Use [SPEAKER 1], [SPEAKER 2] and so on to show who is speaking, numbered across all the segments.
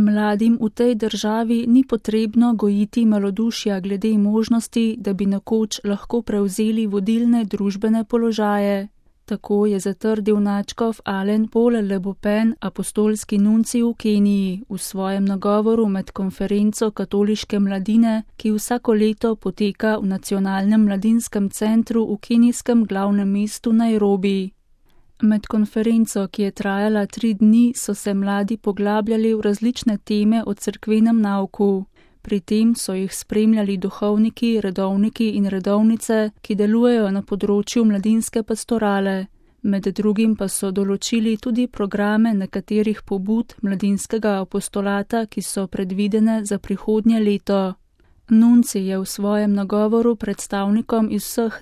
[SPEAKER 1] Mladim v tej državi ni potrebno gojiti malodušja glede možnosti, da bi nekoč lahko prevzeli vodilne družbene položaje. Tako je zatrdil nadškof Alen Paul Le Beaupen, apostolski nuncij v Keniji, v svojem nagovoru med konferenco katoliške mladine, ki vsako leto poteka v Nacionalnem mladinskem centru v kenijskem glavnem mestu Nairobi. Med konferenco, ki je trajala 3 dni, so se mladi poglabljali v različne teme o cerkvenem nauku. Pri tem so jih spremljali duhovniki, redovniki in redovnice, ki delujejo na področju mladinske pastorale. Med drugim pa so določili tudi programe nekaterih pobud mladinskega apostolata, ki so predvidene za prihodnje leto. Nunci je v svojem nagovoru predstavnikom iz vseh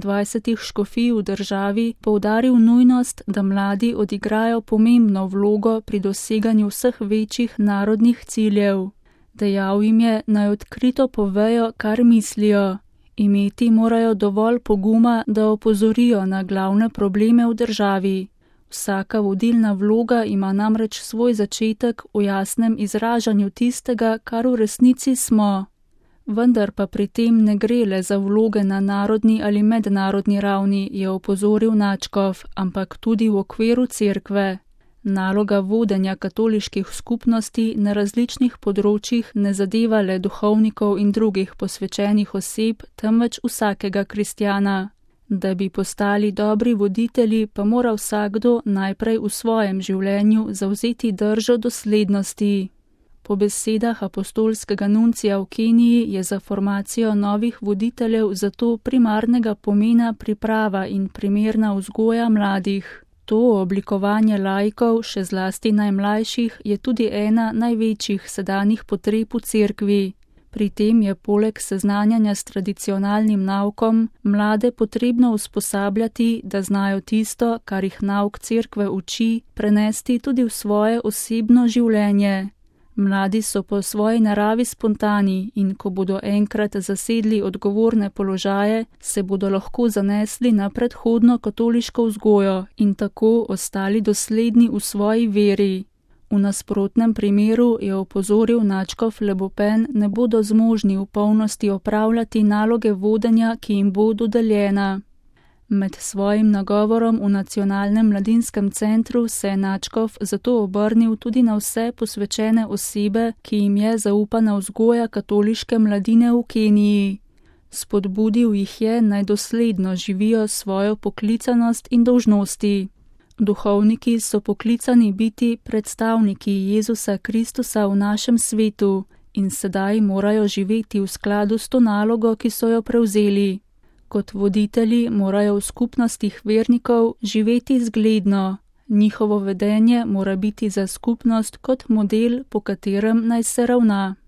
[SPEAKER 1] 22 škofij v državi poudaril nujnost, da mladi odigrajo pomembno vlogo pri doseganju vseh večjih narodnih ciljev. Dejal jim je, naj odkrito povejo, kar mislijo. Imeti morajo dovolj poguma, da opozorijo na glavne probleme v državi. Vsaka vodilna vloga ima namreč svoj začetek v jasnem izražanju tistega, kar v resnici smo. Vendar pa pri tem ne gre le za vloge na narodni ali mednarodni ravni, je opozoril nadškof, ampak tudi v okviru cerkve. Naloga vodenja katoliških skupnosti na različnih področjih ne zadeva le duhovnikov in drugih posvečenih oseb, temveč vsakega kristjana. Da bi postali dobri voditelji, pa mora vsakdo najprej v svojem življenju zavzeti držo doslednosti. Po besedah apostolskega nuncija v Keniji je za formacijo novih voditeljev zato primarnega pomena priprava in primerna vzgoja mladih. To oblikovanje laikov, še zlasti najmlajših, je tudi ena največjih sedanjih potreb v cerkvi. Pri tem je poleg seznanjanja s tradicionalnim naukom mlade potrebno usposabljati, da znajo tisto, kar jih nauk cerkve uči, prenesti tudi v svoje osebno življenje. Mladi so po svoji naravi spontani in ko bodo enkrat zasedli odgovorne položaje, se bodo lahko zanesli na predhodno katoliško vzgojo in tako ostali dosledni v svoji veri. V nasprotnem primeru, je opozoril nadškof Le Beaupen, ne bodo zmožni v polnosti opravljati naloge vodenja, ki jim bo dodeljena. Med svojim nagovorom v Nacionalnem mladinskem centru se je nadškof zato obrnil tudi na vse posvečene osebe, ki jim je zaupana vzgoja katoliške mladine v Keniji. Spodbudil jih je, naj dosledno živijo svojo poklicanost in dolžnosti. Duhovniki so poklicani biti predstavniki Jezusa Kristusa v našem svetu in sedaj morajo živeti v skladu s to nalogo, ki so jo prevzeli. Kot voditelji morajo v skupnostih vernikov živeti zgledno. Njihovo vedenje mora biti za skupnost kot model, po katerem naj se ravna.